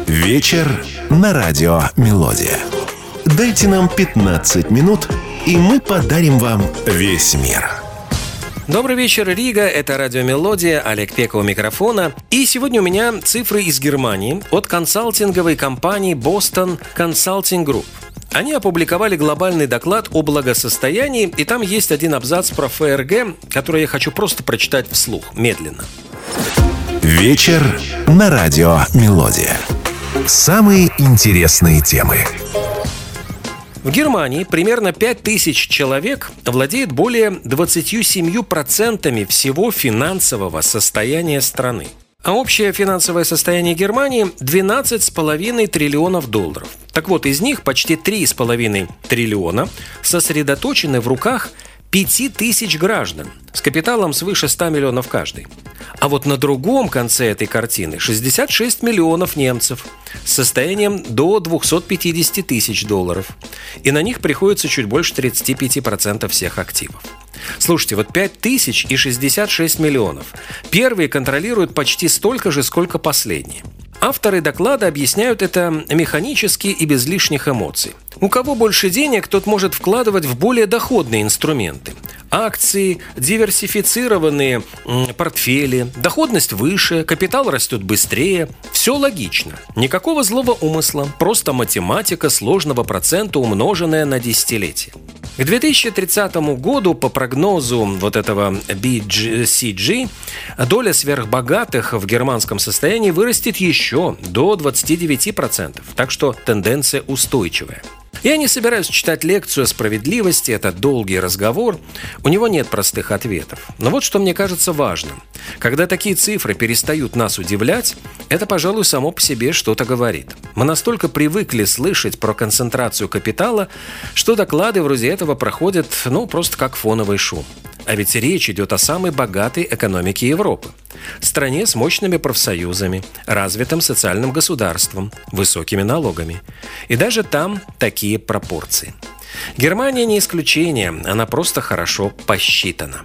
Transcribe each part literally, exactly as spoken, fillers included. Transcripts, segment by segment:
Вечер на радио «Мелодия». Дайте нам пятнадцать минут, и мы подарим вам весь мир. Добрый вечер, Рига. Это радио «Мелодия», Олег Пеков у микрофона. И сегодня у меня цифры из Германии от консалтинговой компании Boston Consulting Group. Они опубликовали глобальный доклад о благосостоянии, и там есть один абзац про эф эр гэ, который я хочу просто прочитать вслух, медленно. Вечер на радио «Мелодия». Самые интересные темы. В Германии примерно пять тысяч человек владеет более двадцатью семью процентами всего финансового состояния страны. А общее финансовое состояние Германии – двенадцать с половиной триллионов долларов. Так вот, из них почти три с половиной триллиона сосредоточены в руках пяти тысяч граждан с капиталом свыше ста миллионов каждый. А вот на другом конце этой картины шестьдесят шесть миллионов немцев с состоянием до двухсот пятидесяти тысяч долларов. И на них приходится чуть больше тридцати пяти процентов всех активов. Слушайте, вот пять тысяч и шестьдесят шесть миллионов. Первые контролируют почти столько же, сколько последние. Авторы доклада объясняют это механически и без лишних эмоций. У кого больше денег, тот может вкладывать в более доходные инструменты. Акции, диверсифицированные м, портфели, доходность выше, капитал растет быстрее. Все логично. Никакого злого умысла, просто математика сложного процента, умноженная на десятилетие. К две тысячи тридцатому году, по прогнозу вот этого би си джи, доля сверхбогатых в германском состоянии вырастет еще до двадцати девяти процентов. Так что тенденция устойчивая. Я не собираюсь читать лекцию о справедливости, это долгий разговор, у него нет простых ответов. Но вот что мне кажется важным. Когда такие цифры перестают нас удивлять, это, пожалуй, само по себе что-то говорит. Мы настолько привыкли слышать про концентрацию капитала, что доклады вроде этого проходят, ну, просто как фоновый шум. А ведь речь идет о самой богатой экономике Европы. Стране с мощными профсоюзами, развитым социальным государством, высокими налогами. И даже там такие пропорции. Германия не исключение, она просто хорошо посчитана.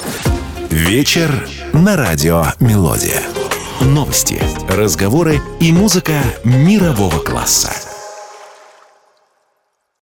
Вечер на радио «Мелодия». Новости, разговоры и музыка мирового класса.